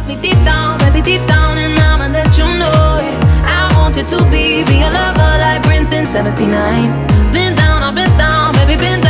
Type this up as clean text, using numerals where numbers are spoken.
love me deep down, baby, deep down, and I'ma let you know it. I want you to be a lover like Prince in '79. Been down, I've been down, baby, been